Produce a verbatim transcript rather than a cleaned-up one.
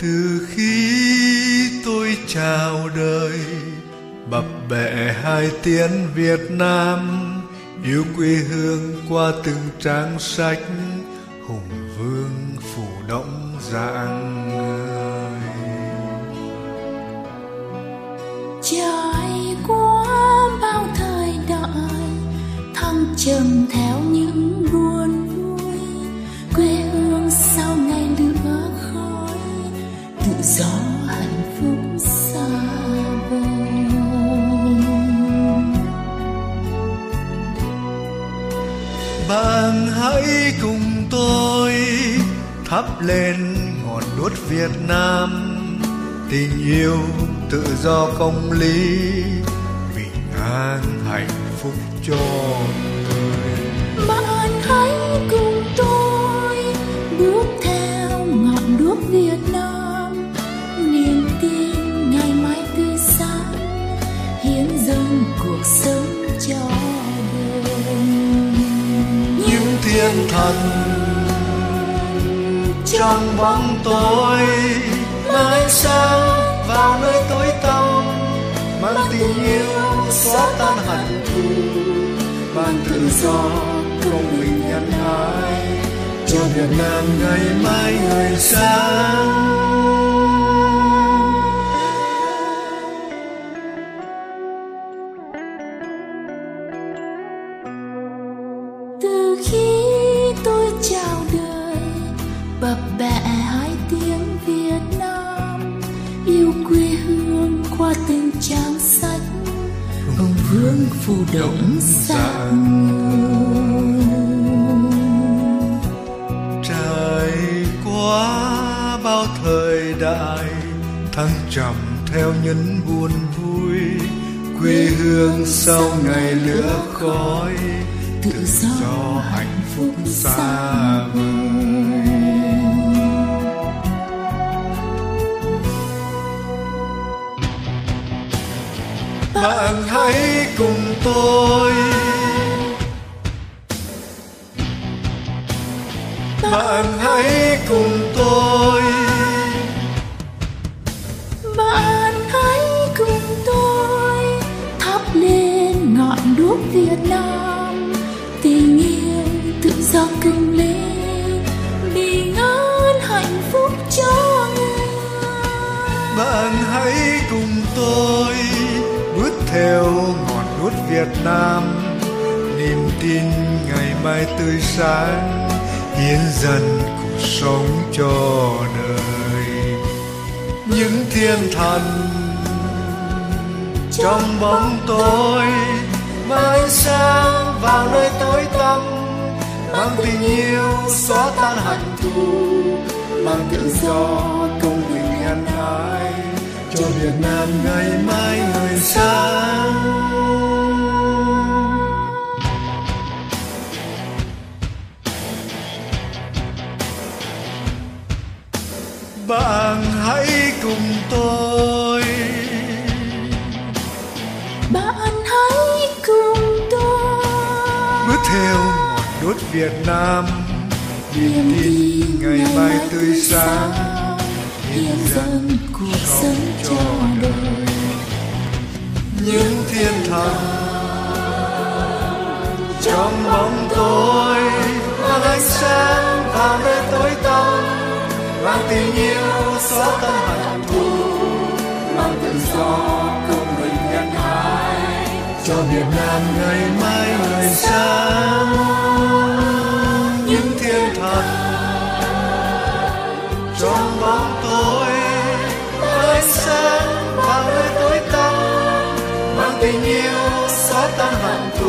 Từ khi tôi chào đời, bập bẹ hai tiếng Việt Nam, yêu quê hương qua từng trang sách, hùng vương phủ động dạng người. Trải qua bao thời đại, thăng trầm theo những buồn vui, quê hương sau ngày lửa khói, tự do hạnh phúc xa vời. Bạn hãy cùng tôi thắp lên ngọn đuốc Việt Nam, tình yêu tự do công lý, bình an hạnh phúc cho người. Bạn hãy cùng tôi bước theo ngọn đuốc Việt Nam, niềm tin ngày mai tươi sáng, hiến dâng cuộc sống cho đời. Những thiên thần trong bóng tối mang ánh sáng vào nơi tối tăm, mang tình yêu xóa tan hận thù, mang tự do công bình nhân ái cho Việt Nam ngày mai người sáng. Từ khi tôi chào đời, bập bẹ hai tiếng Việt Nam, yêu quê hương qua từng trang sách, hùng vương phủ động dạng người. Trải qua bao thời đại, thăng trầm theo những buồn vui, quê hương sau ngày lửa khói, tự do hạnh phúc xa vời. Bạn hãy cùng tôi, bạn hãy cùng tôi, Bạn hãy cùng tôi thắp lên ngọn đuốc Việt Nam, tình yêu tự do công lý, bình an hạnh phúc cho người. Bạn hãy cùng tôi bước theo ngọn đuốc Việt Nam, niềm tin ngày mai tươi sáng, hiến dâng cuộc sống cho đời. Những thiên thần trong bóng tối mang ánh sáng vào nơi tối tăm, mang tình yêu xóa tan hận thù, mang tự do công bình nhân ái cho Việt Nam ngày mai người sáng. Bạn hãy cùng tôi, Bạn hãy cùng tôi bước theo ngọn đuốc Việt Nam, niềm tin ngày mai tươi sáng, hiến dâng cuộc sống cho đời. Những thiên thần trong bóng tối mang ánh sáng vào nơi tối tăm, mang tình yêu xóa tan hận thù, mang tự do công bình nhân ái cho Việt Nam ngày mai người sáng. Những thiên thần trong bóng tối mang ánh sáng vào nơi tối tăm, mang tình yêu xóa tan hận thù,